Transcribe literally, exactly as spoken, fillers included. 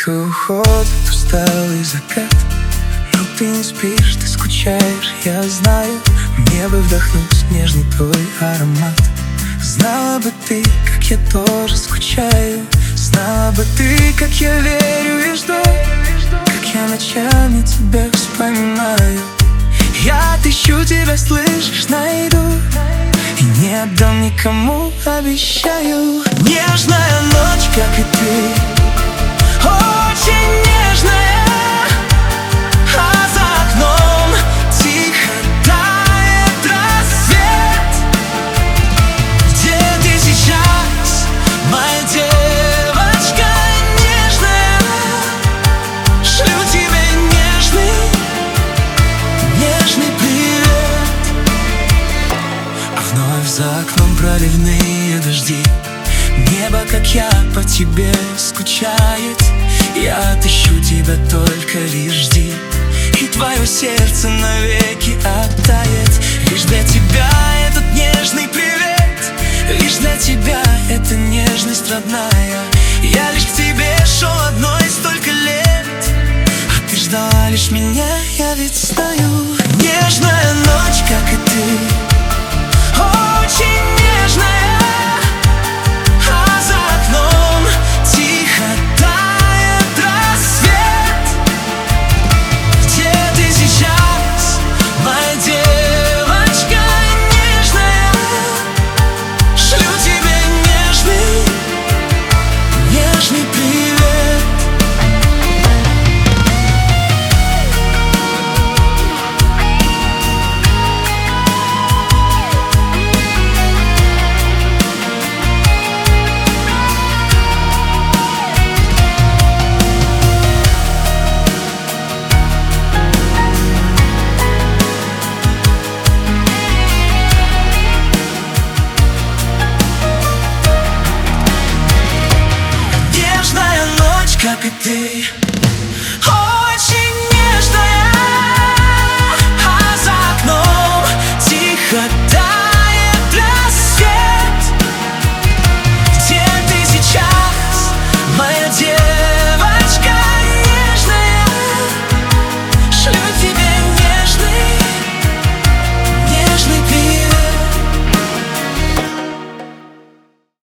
твой уход, усталый закат. Но ты не спишь, ты скучаешь, я знаю. Мне бы вдохнуть нежный твой аромат. Знала бы ты, как я тоже скучаю. Знала бы ты, как я верю и жду, как я ночами тебя вспоминаю. Я отыщу тебя, слышишь, найду и не отдам никому, обещаю. Нежная ночь, как и ты, очень нежная, а за окном тихо тает рассвет. Где ты сейчас, моя девочка нежная? Шлю тебе нежный, нежный привет. А вновь за окном проливные дожди. Небо, как я, по тебе скучает. Я отыщу тебя, только лишь жди, и твое сердце навеки оттает. Лишь для тебя этот нежный привет, лишь для тебя эта нежность родная. Я лишь к тебе шел одной столько лет, а ты ждала лишь меня, я ведь знаю. Нежная ночь, как и ты, очень нежная, а за окном тихо тает рассвет. Где ты сейчас, моя девочка нежная? Шлю тебе нежный, нежный привет. Как и ты.